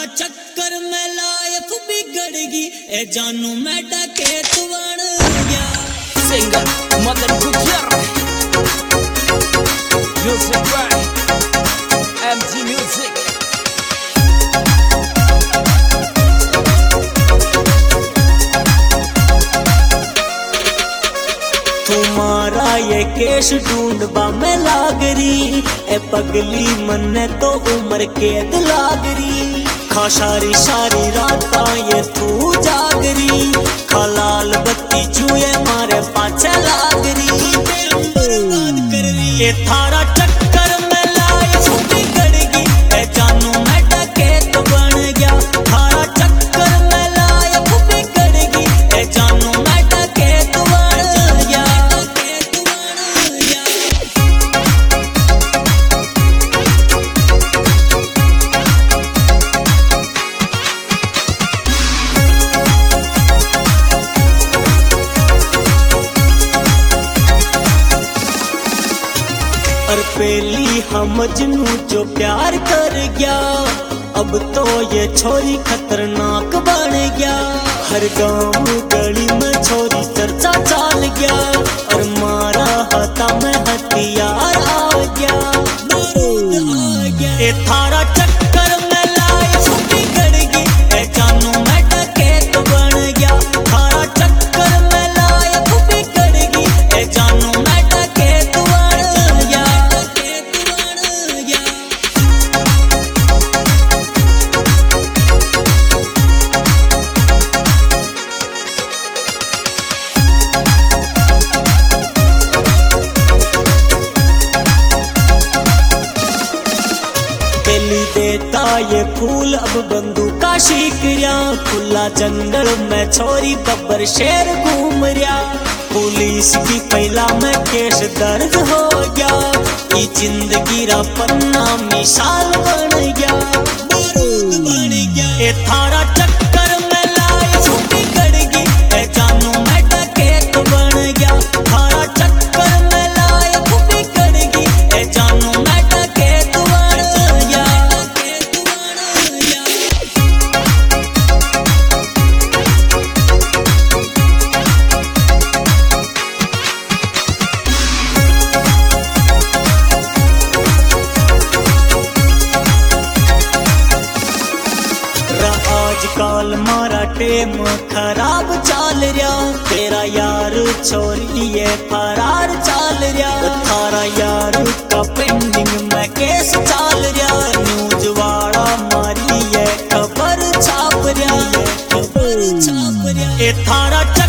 चक्कर में लाइफ बिगड़गी ए जानू मैं डके तू बन गया सिंगर मदन गुजर म्यूजिक बाय एमजी म्यूजिक। तुम्हारा ये केश ढूंढबा में लागरी ए पगली मन तो उम्र कैद लागरी खा सारी सारी रात ये तू जागरी खा लाल बत्ती चूहे मारे पाछे लागरी बर्बाद कर रही ये थारा चक्कर में लाइफ बिगड़गी ए जानू मैं डके तो बन गया थारा चक्कर में लाइफ बिगड़गी ए जानू मैं डके तो बन गया। और पहली हम मजनू जो प्यार कर गया अब तो ये छोरी खतरनाक बन गया हर गांव गली में छोरी चर्चा चाल गया और मारा हाथा में हथियार आ गया ये थारा चक्कर में लाइफ बिगड़गी ए जानू मैं डके तो बन गया थारा चक्कर में लाइफ बिगड़गी ए जानू मैं डके तो बन गया। देता ये फूल अब बंदूका शीख रहा खुला जंगल में छोरी बब्बर शेर घूम रहा पुलिस की पहला में केस दर्ज हो गया ये जिंदगी रा पन्ना मिसाल बन गया बारूद बन गया ये थारा चक्कर में लाइफ बिगड़गी ए जानू मैं डके तो बन गया थारा चक्कर में लाइफ बिगड़गी ए जानू मैं डके तो बन गया। आजकल मारा टेम खराब चाल रहा तेरा यार छोरी ये फरार चाल रहा थारा यार का पेंडिंग में केस चाल रहा न्यूज वाला मारी ये खबर छाप रहा ये थारा